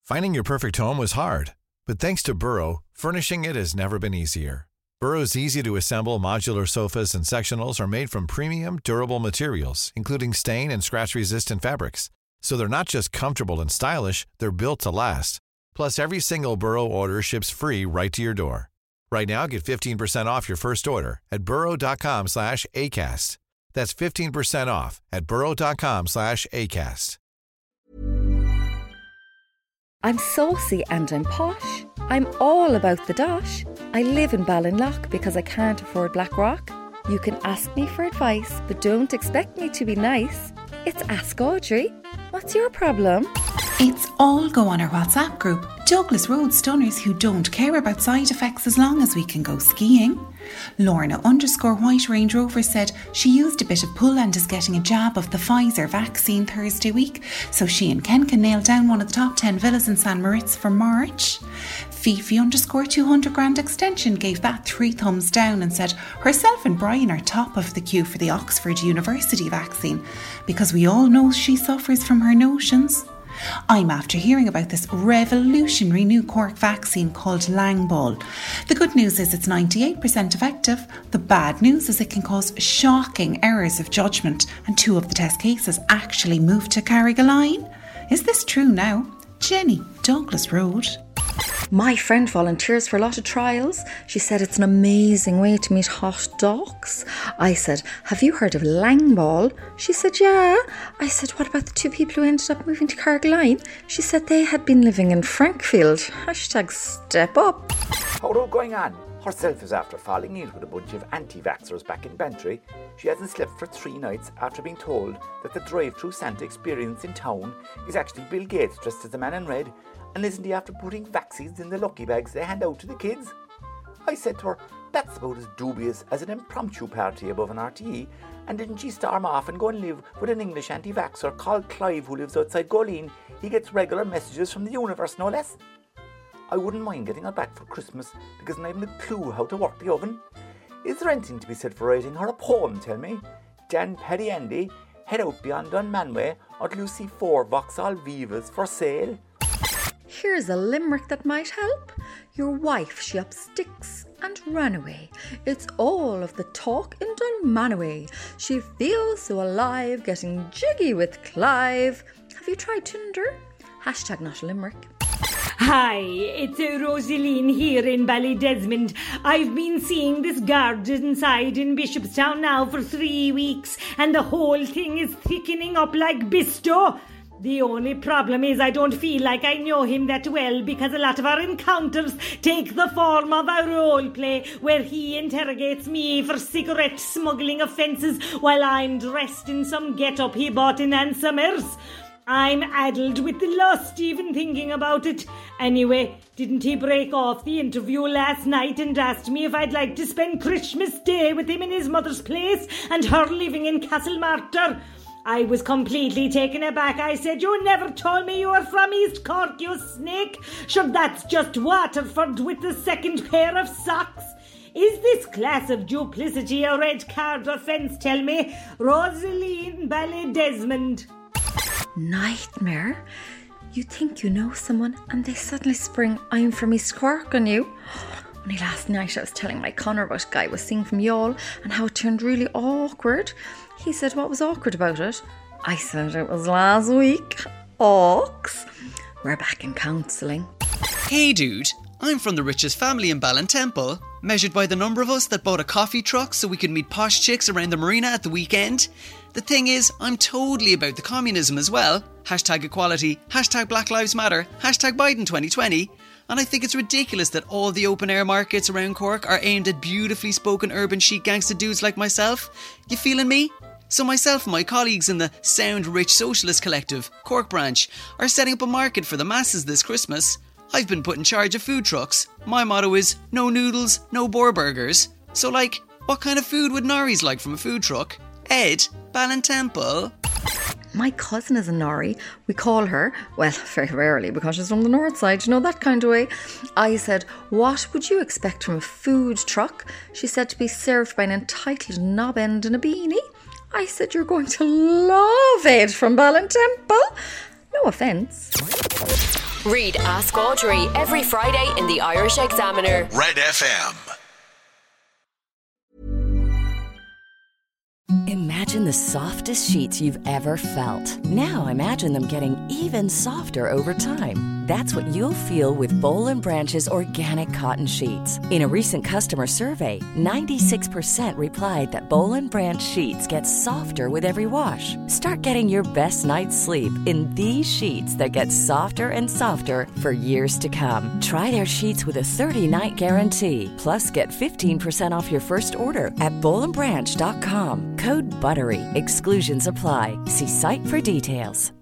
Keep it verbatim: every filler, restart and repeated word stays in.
Finding your perfect home was hard, but thanks to Burrow, furnishing it has never been easier. Burrow's easy-to-assemble modular sofas and sectionals are made from premium, durable materials, including stain and scratch-resistant fabrics. So they're not just comfortable and stylish, they're built to last. Plus, every single Burrow order ships free right to your door. Right now, get fifteen percent off your first order at burrow.com slash ACAST. That's fifteen percent off at burrow.com slash ACAST. I'm saucy and I'm posh. I'm all about the dosh. I live in Ballinlough because I can't afford Blackrock. You can ask me for advice, but don't expect me to be nice. It's Ask Audrey. What's your problem? It's all go on our WhatsApp group, Douglas Road Stunners who don't care about side effects as long as we can go skiing. Lorna underscore White Range Rover said she used a bit of pull and is getting a jab of the Pfizer vaccine Thursday week, so she and Ken can nail down one of the top ten villas in San Moritz for March. Fifi underscore two hundred grand extension gave that three thumbs down and said herself and Brian are top of the queue for the Oxford University vaccine because we all know she suffers from her notions. I'm after hearing about this revolutionary new Cork vaccine called Langball. The good news is it's ninety-eight percent effective. The bad news is it can cause shocking errors of judgment, and two of the test cases actually moved to Carrigaline. Is this true now? Jenny, Douglas Road. My friend volunteers for a lot of trials. She said it's an amazing way to meet hot dogs. I said, have you heard of Langball? She said, yeah. I said, what about the two people who ended up moving to Carrigaline? She said they had been living in Frankfield. Hashtag step up. How going on? Herself is after falling ill with a bunch of anti-vaxxers back in Bantry. She hasn't slept for three nights after being told that the drive-through Santa experience in town is actually Bill Gates dressed as the man in red. And isn't he after putting vaccines in the lucky bags they hand out to the kids? I said to her, that's about as dubious as an impromptu party above an R T E, and didn't she storm off and go and live with an English anti-vaxxer called Clive who lives outside Goleen? He gets regular messages from the universe, no less. I wouldn't mind getting her back for Christmas because I haven't a clue how to work the oven. Is there anything to be said for writing her a poem, tell me? Dan Paddy Andy, head out beyond Dunmanway until you see four Vauxhall Vivas for sale. Here's a limerick that might help. Your wife, she up sticks and ran away. It's all of the talk in Dunmanway. She feels so alive, getting jiggy with Clive. Have you tried Tinder? Hashtag not a limerick. Hi, it's uh, Rosaline here in Ballydesmond. I've been seeing this garden side in Bishopstown now for three weeks and the whole thing is thickening up like Bisto. The only problem is I don't feel like I know him that well because a lot of our encounters take the form of a role play where he interrogates me for cigarette smuggling offences while I'm dressed in some get-up he bought in Ann Summers. I'm addled with the lust even thinking about it. Anyway, didn't he break off the interview last night and asked me if I'd like to spend Christmas Day with him in his mother's place and her living in Castlemartyr? I was completely taken aback. I said, you never told me you were from East Cork, you snake. Sure, that's just Waterford with the second pair of socks. Is this class of duplicity a red card offence, tell me? Rosaline Ballydesmond. Nightmare. You think you know someone and they suddenly spring I'm from East Cork on you. Only last night I was telling my Connor about a guy I was seeing from Youghal and how it turned really awkward. He said, what was awkward about it? I said, it was last week. Ox. We're back in counselling. Hey dude, I'm from the richest family in Ballintemple, measured by the number of us that bought a coffee truck so we could meet posh chicks around the marina at the weekend. The thing is, I'm totally about the communism as well. Hashtag equality, hashtag Black Lives Matter, hashtag Biden twenty twenty. And I think it's ridiculous that all the open air markets around Cork are aimed at beautifully spoken urban chic gangster dudes like myself. You feeling me? So myself and my colleagues in the Sound Rich Socialist Collective, Cork branch, are setting up a market for the masses this Christmas. I've been put in charge of food trucks. My motto is, no noodles, no boar burgers. So like, what kind of food would Norries like from a food truck? Ed, Ballintemple. My cousin is a Norrie. We call her, well, very rarely because she's from the north side, you know, that kind of way. I said, what would you expect from a food truck? She said to be served by an entitled knob end and a beanie. I said, you're going to love it from Ballintemple. No offence. Read Ask Audrey every Friday in the Irish Examiner. Red F M. Imagine the softest sheets you've ever felt. Now imagine them getting even softer over time. That's what you'll feel with Boll and Branch's organic cotton sheets. In a recent customer survey, ninety-six percent replied that Boll and Branch sheets get softer with every wash. Start getting your best night's sleep in these sheets that get softer and softer for years to come. Try their sheets with a thirty-night guarantee. Plus, get fifteen percent off your first order at boll and branch dot com. Code BUTTERY. Exclusions apply. See site for details.